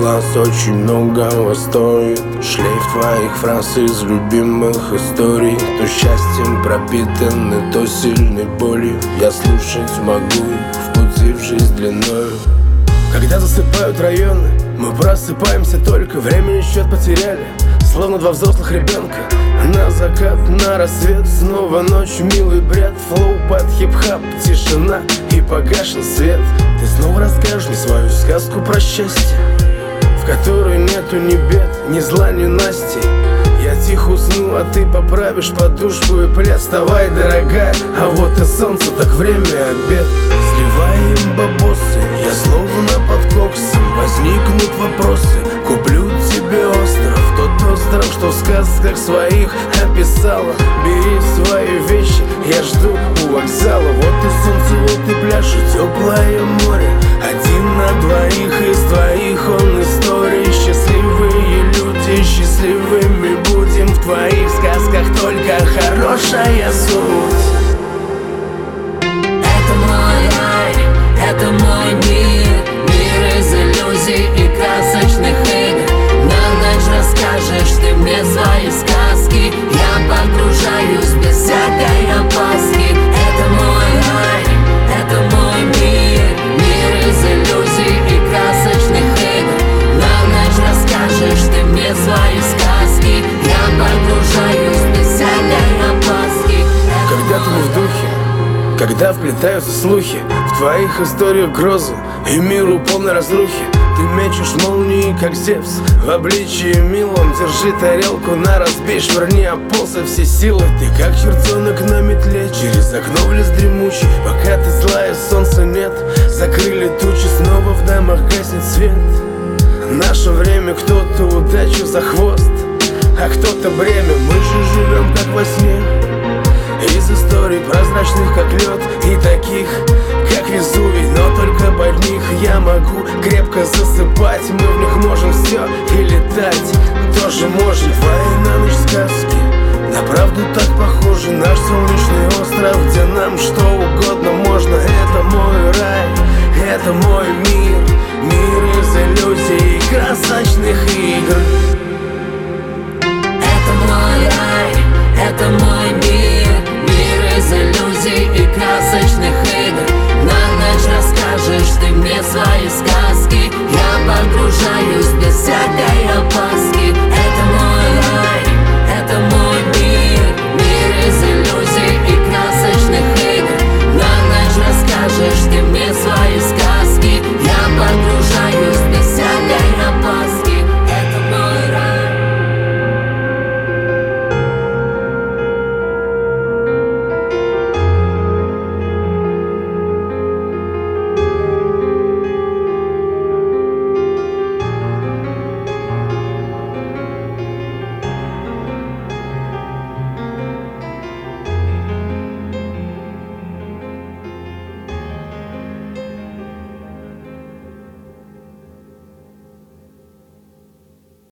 класс очень многого стоит. Шлейф твоих фраз из любимых историй. То счастьем пропитаны, то сильной болью. Я слушать могу в пути в жизнь длиною. Когда засыпают районы, мы просыпаемся только. Времени счет потеряли, словно два взрослых ребенка. На закат, на рассвет, снова ночь, милый бред. Флоу под хип-хап, тишина и погашен свет. Ты снова расскажешь мне свою сказку про счастье, в которой нету ни бед, ни зла, ни насти. Я тихо усну, а ты поправишь подушку и плед. Вставай, дорогая, а вот и солнце, так время обед. Сливаем бабосы, я словно под коксом. Возникнут вопросы, куплю тебе остров. Тот остров, что в сказках своих описала. Бери свои вещи, я жду у вокзала. Вот и солнце, вот и пляж, и теплое море. Один на двоих, из твоих он истории. Счастливые люди, счастливыми будем. В твоих сказках только хорошая суть. Это мой рай, это мой мир. Мир из иллюзий и красочных игр. На ночь расскажешь ты мне свои сказки. Я погружаюсь без всякой опаски. Это мой рай, это мой мир. Мир из иллюзий и красочных игр. На ночь расскажешь ты мне свои сказки. Я погружаюсь без всякой опаски. Когда ты не в духе, когда вплетаются слухи в твоих историях грозы и миру полной разрухи. Ты мечешь молнии, как Зевс, в обличии милом. Держи тарелку на разбей, швырни об пол со всей силы. Ты как чертенок на метле, через окно в лес дремучий. Пока ты злая, солнца нет, закрыли тучи. Снова в домах гаснет свет. Наше время, кто-то удачу за хвост, а кто-то бремя. Мы же живем как во сне, из историй прозрачных, как лед, и таких, как Везувий. Но только под них я могу крепко засыпать. Мы в них можем все, и летать тоже можем. Твои на ночь сказки на правду так похожи. Наш солнечный остров, где нам что угодно можно. Это мой рай, это мой мир. Мир из иллюзий и красок.